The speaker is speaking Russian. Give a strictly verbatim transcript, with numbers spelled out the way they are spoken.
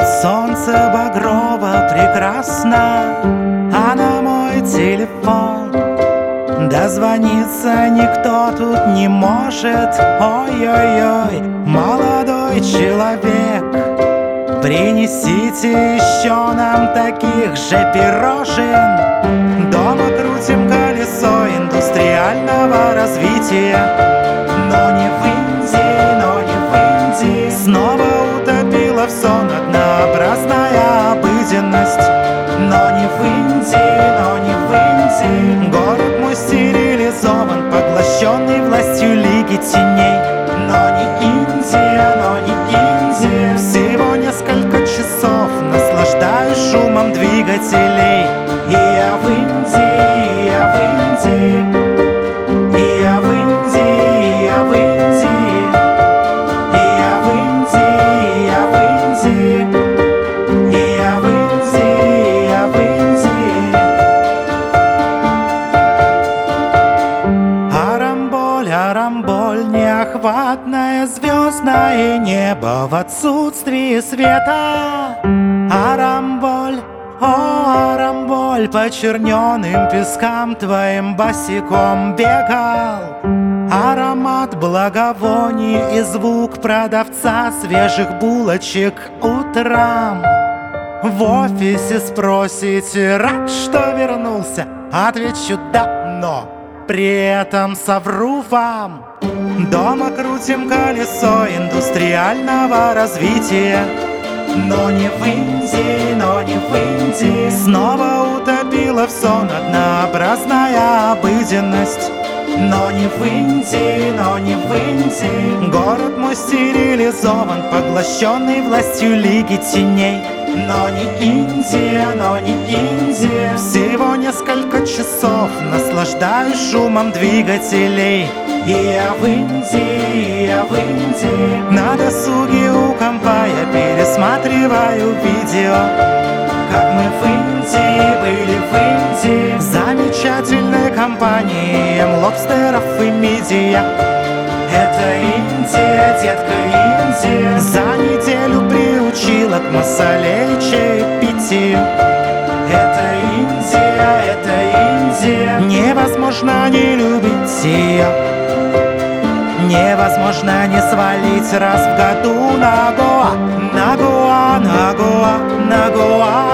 Тут солнце багрово прекрасно, а на мой телефон дозвониться никто тут не может. Ой-ой-ой, молодой человек, принесите еще нам таких же пирожен. Дома крутим колесо индустриального развития, но не в Индии, но не в Индии. Снова утопила в сон однообразная обыденность, но не в Индии, но не в Индии. Город мой стерилизован, поглощенный властью Лиги Теней, но не Индия, но не Индия. Всего несколько часов наслаждаюсь шумом двигателей. И я в Индии, и я в Индии. И я в Индии, и я в Индии. И я в Индии, и я в Индии. И я в Индии, и я в Индии. Арамболь, арамболь, неохватное звездное небо в отсутствии света. Арамболь, о, арамболь, по черненым пескам твоим босиком бегал. Аромат благовоний и звук продавца свежих булочек утром. В офисе спросите, рад, что вернулся? Отвечу да, но при этом совру вам. Дома крутим колесо индустриального развития, но не в Индии, но не в Индии. Снова утопила в сон однообразная обыденность, но не в Индии, но не в Индии. Город мой стерилизован, поглощенный властью Лиги Теней, но не Индия, но не Индия. Всего несколько часов наслаждаюсь шумом двигателей. И я в Индии, и я в Индии. На досуге у компа я пересматриваю видео, как мы в Индии были в Индии. Замечательной компанией лобстеров и мидия. Это Индия, детка, Индия. За неделю приучила к масале и чаепитию. Это Индия, это Индия. Невозможно не любить ее, невозможно не свалить раз в году на Гоа, на Гоа, на Гоа, на Гоа.